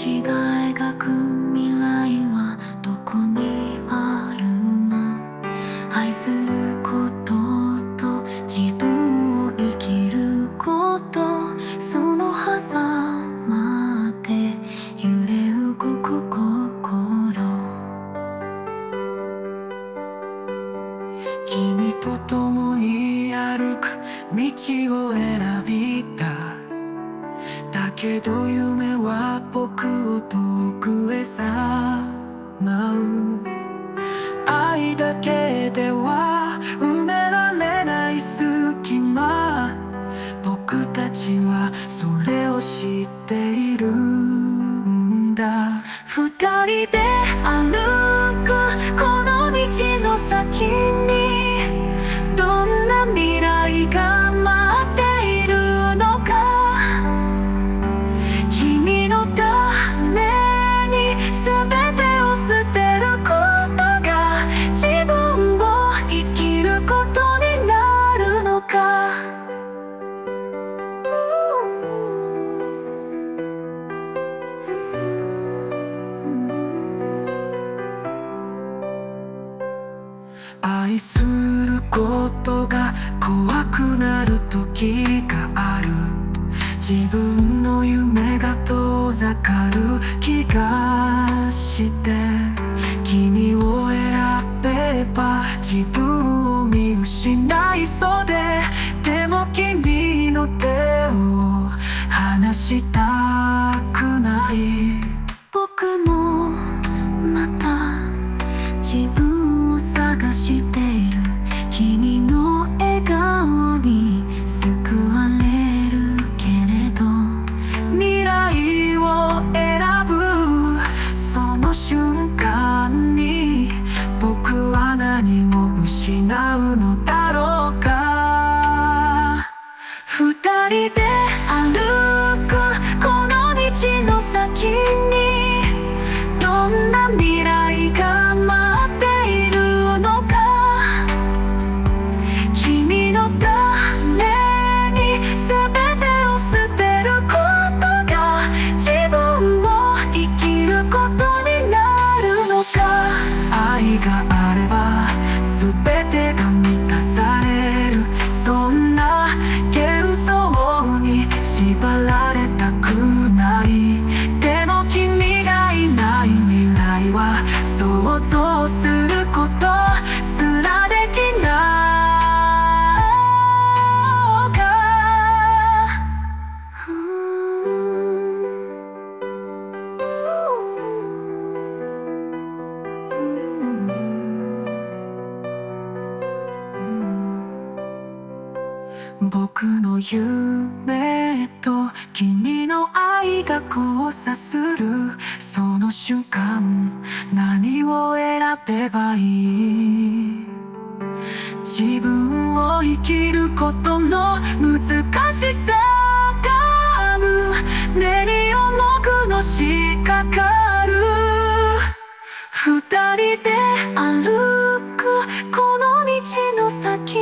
ちが描く未来はどこにあるの？愛することと自分を生きること、その狭間で揺れ動く心。君と共に歩く道を選びた。だけど夢は僕を遠くへさまう。愛だけでは埋められない隙間、僕たちはそれを知っているんだ。二人で歩くこの道の先にどんな未来が待っているのか。君のために全てを捨てることが自分を生きることになるのか。愛することが怖くなる時がある。自分の夢が遠ざかる気がして、君を選べば自分を見失いそうでも君の手を離したくない。僕もまた自分を探している。君の笑顔に救われるけれど、未来を選ぶその瞬間に僕は何を失うのだろうか。二人で歩くこの道の先にどんな未来が待っているのか。君のために全てを捨てることが自分を生きることになるのか。愛があれば全てが満たされる。そんな幻想に縛られたくない。でも君がいない未来は想像することすらできないか。僕の夢と君の愛が交差するその瞬間、何を選べばいい？自分を生きることの難しさが胸に重くのしかかる。二人で歩くこの道の先